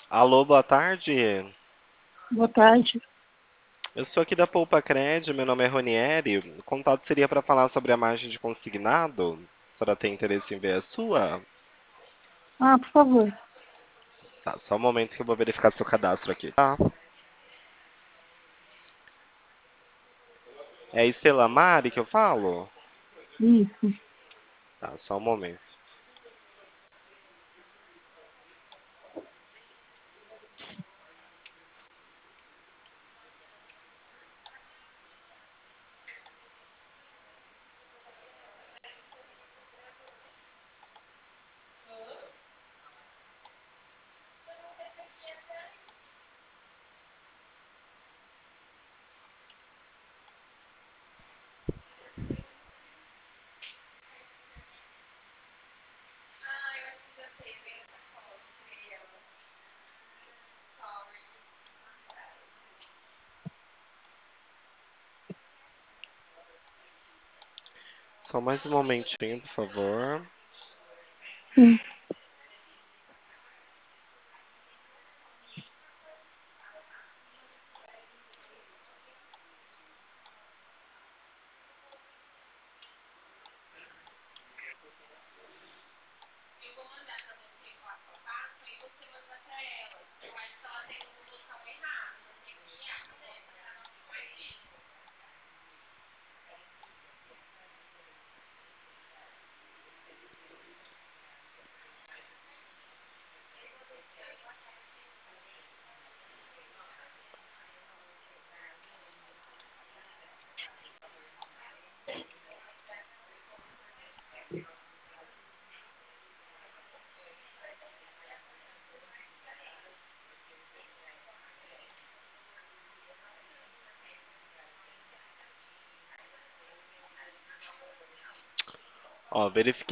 Alô, boa tarde. Boa tarde. Eu sou aqui da Poupa Cred, meu nome é Ronieri. O contato seria para falar sobre a margem de consignado. A senhora tem interesse em ver a sua? Ah, por favor. Tá, só um momento que eu vou verificar seu cadastro aqui, tá? É Estela Mari que eu falo? Isso. Tá, só um momento. Só mais um momentinho, por favor. Sim. Ó, verifiquei